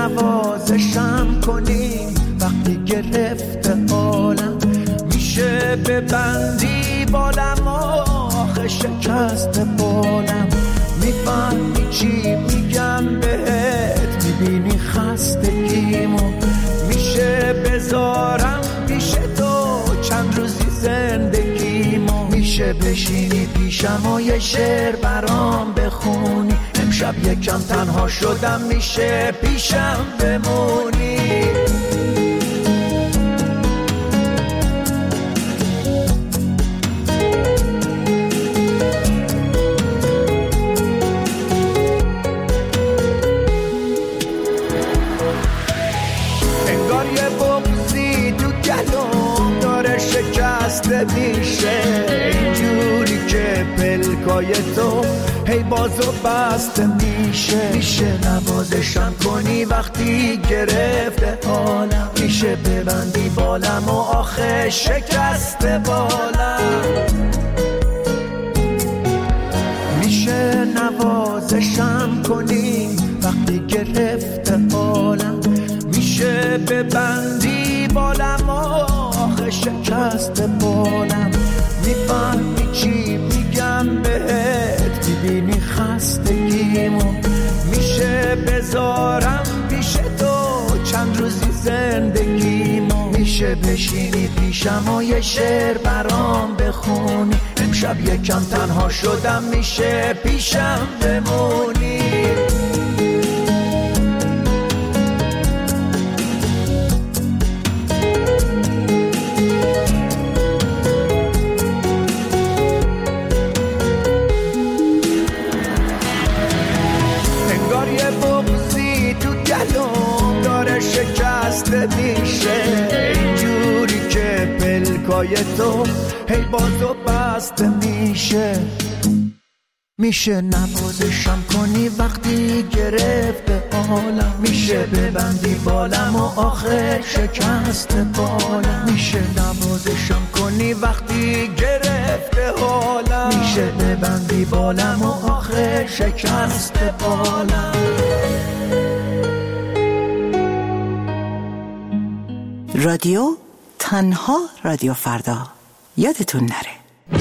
نوازشم کنی وقتی گرفته حالم، میشه ببندی بالم آخه شکست بالم. میفهمی چی میگم بهت، میبینی خستگیمو، میشه بذارم پیش تو چند روزی زندگیمو، میشه بشینی پیشم و یه شعر برام بخونی، امشب یکم تنها شدم میشه پیشم بمونی. انگار یه بغضی تو گلوم داره شکسته میشه، اینجوری که پلکای تو هی بازو بسته میشه. میشه نوازشم کنی وقتی گرفته حالم، میشه ببندی بالم و آخه شکسته بالم. میشه نوازشم کنی وقتی گرفته حالم، میشه ببندی بالم و آخه شکسته بالم. میفهمی چی میگم بهت، میبینی خستگیمو، میشه بذارم پیش تو چند روزی زندگیمو، میشه بشینی پیشم و یه شعر برام بخونی، امشب یکم تنها شدم میشه پیشم بمونی. شکسته میشه اینجوری که پلکای تو هی بازو بسته میشه. میشه نوازشم کنی وقتی گرفته حالم، میشه ببندی بالم و آخر شکسته بالم. میشه نوازشم کنی وقتی گرفته حالم، میشه ببندی بالم و آخر شکسته بالم. رادیو تنها رادیو فردا، یادتون نره.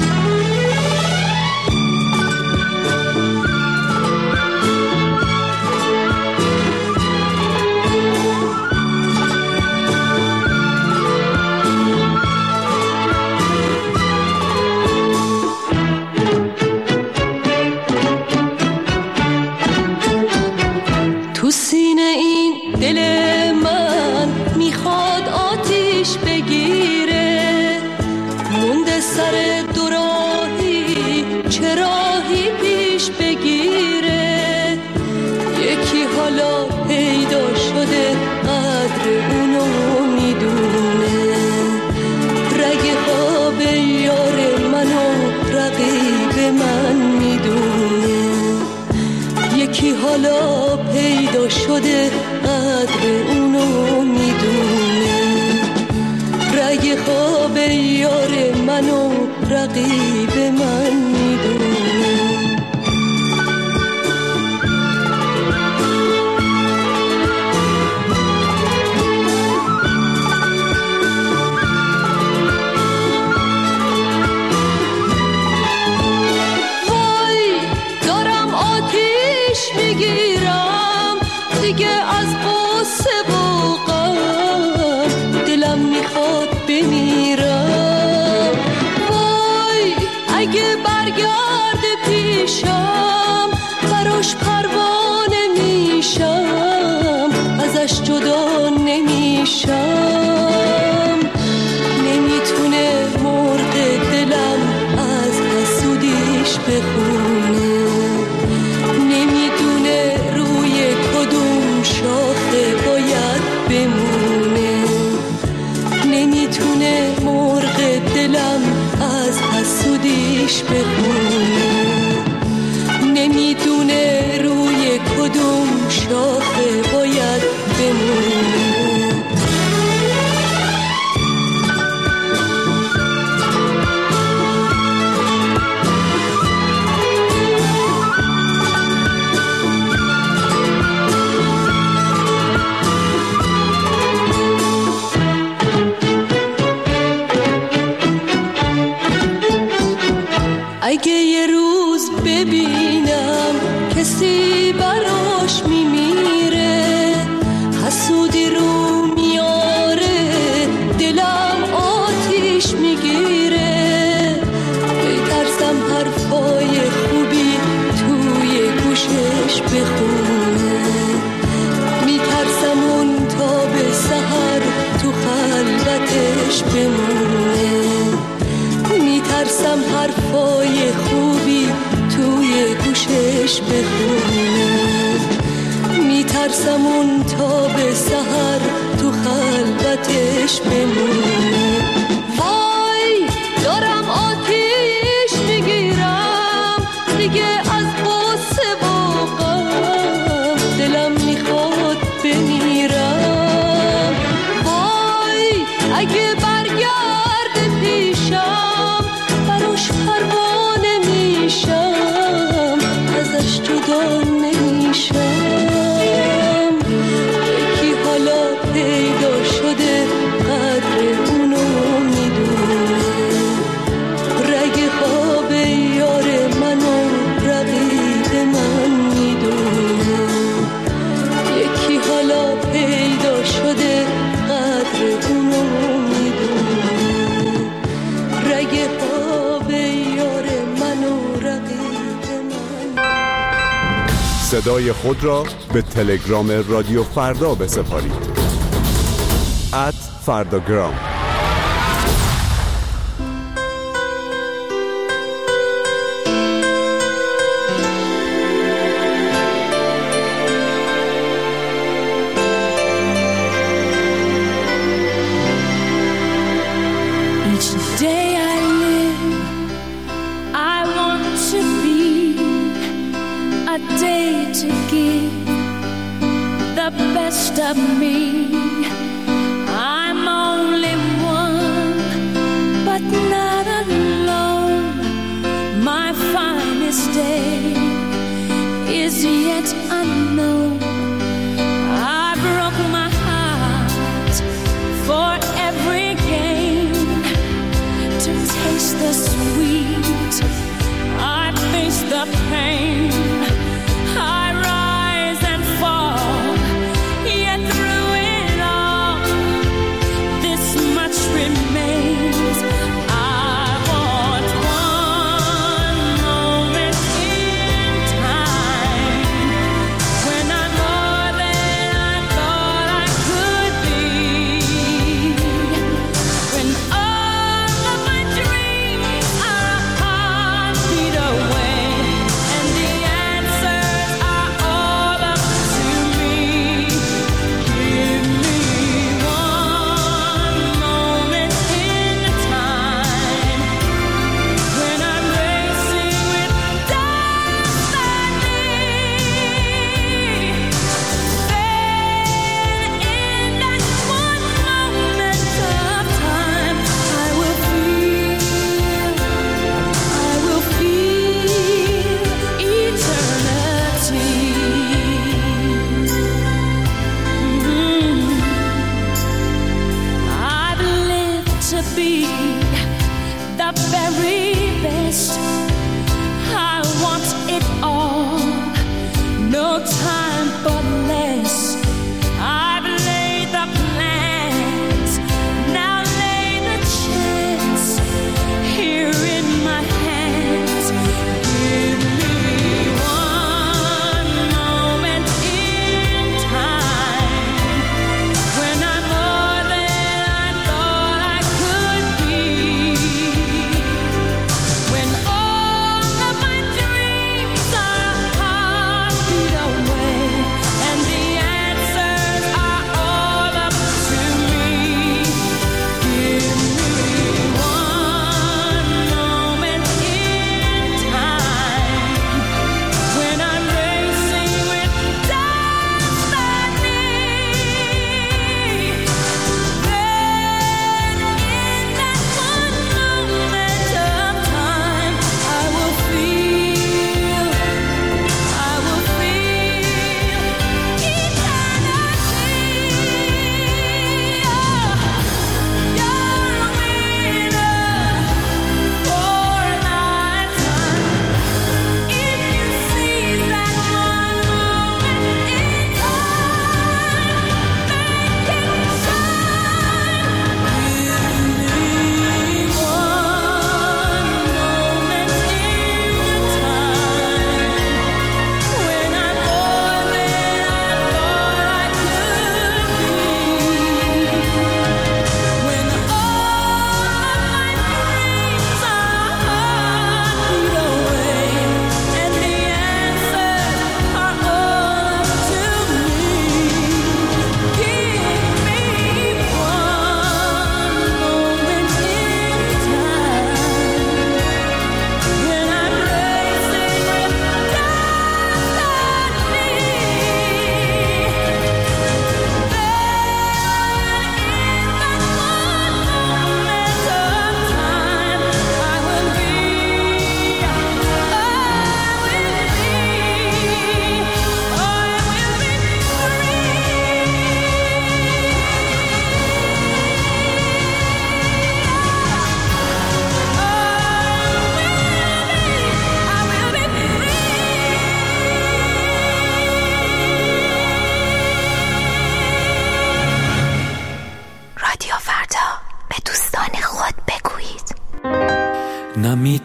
تو سینه این دل من میخواد آتیش بگیره، مونده سر دوراهی چه راهی پیش بگیره. یکی حالا پیدا شده قدر اونو میدونه، رگ خواب یار منو رقیب من میدونه. یکی حالا پیدا شده قدر اونو میدونه، رگ خواب یار منو رقیب من میدونه. وای دارم آتیش میگیرم دیگه از قصه و غم، دلم میخواد بمیرم. وای اگه برگرد پیشم براش پروانه میشم، ازش جدا نمیشم. نمیتونه مرغ دلم از حسودیش بخونه، نمیدونه روی کدوم شاخه باید بمونه. نمیتونه مرغ دلم از حسودیش بخونه، نمیدونه روی کدوم شاخه باید بمونه. اگه یه روز ببینم کسی براش میمیره، حسودی رو میاره، دلم آتیش میگیره. میترسم حرفای خوبی توی گوشش بخونه، میترسم اون تا به سحر تو خلوتش بمونه، میترسم حرفای خوبی توی گوشش بخونه، میترسم اون تا به سحر تو خلوتش بمونه. وای دارم آتیش میگیرم دیگه از غصه و غم، دلم میخواد بمیرم. وای اگه برگرد پیشم براش پروانه میشم، ازش جدا نمیشم. یکی حالا پیدا شده قدر اونو میدونه، رگ خواب یار منو رقیب من میدونه. یکی حالا پیدا شده قدر اونو میدونه، رگ خواب یار منو رقیب من. صدای خود را به تلگرام رادیو فردا بسپارید. @فرداگرام. Each day I live, I want to be a day to give the best of me. I'm only one, but not alone. My finest day is yet unknown. I broke my heart for every gain, to taste the sweet, I face the pain. I rise and fall, yet through it all, this much remains. I want one moment in time when I'm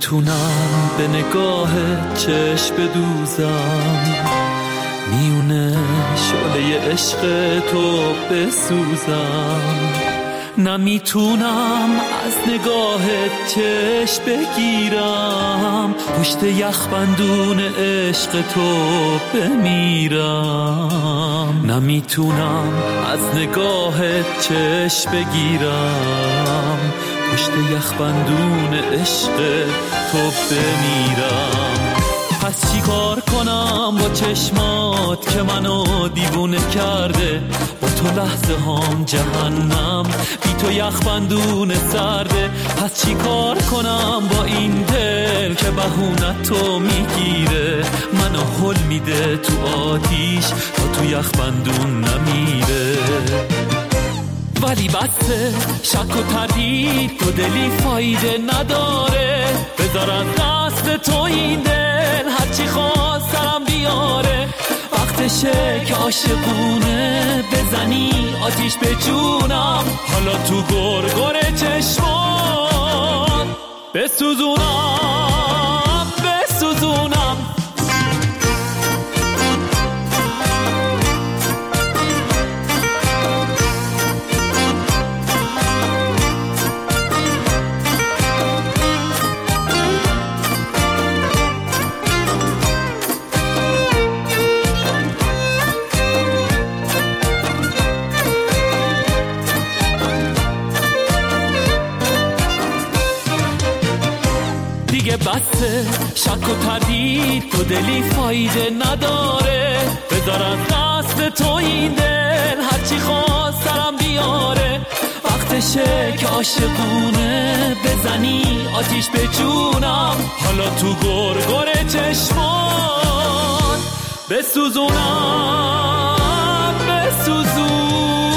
نمیتونم به نگاه چشم بدوزم، میونه شعله عشق تو بسوزم. نمیتونم از نگاه چشم بگیرم، پشت یخبندون عشق تو بمیرم. نمیتونم از نگاه چشم بگیرم، پشت یخبندون عشق تو بمیرم. پس چی کار کنم با چشمات که منو دیوونه کرده؟ با تو لحظه هام جهنم، بی تو یخبندون سرده. پس چی کار کنم با این دل که بهونت تو میگیره؟ منو هل میده تو آتیش تا تو یخبندون نمیره. ولی بسه شک و تردید تو دلی فایده نداره، بذار از دست تو این دل هرچی خواست سرم بیاره. وقتشه که عاشقونه بزنی آتیش به جونم، حالا تو گرگر چشمان بسوزونم بسوزونم. بسه شک و تردید تو دلی فایده نداره، بذار از دست تو این دل هرچی خواست سرم بیاره. وقتشه که عاشقونه بزنی آتیش به جونم، حالا تو گرگر چشمان بسوزونم بسوزونم.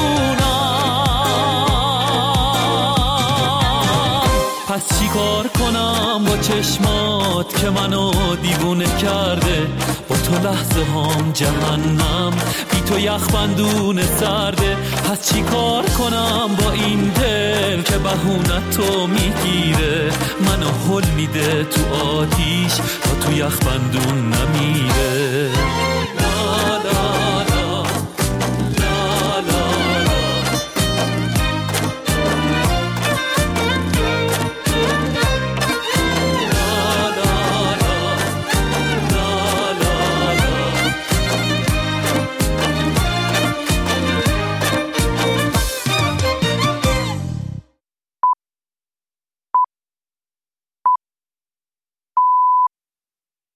پس چی کار کنم با چشمات که منو دیوونه کرده؟ با تو لحظه هام جهنم، بی تو یخبندون سرده. پس چی کار کنم با این دل که بهونت تو میگیره؟ منو هل میده تو آتیش تا تو یخبندون نمیره.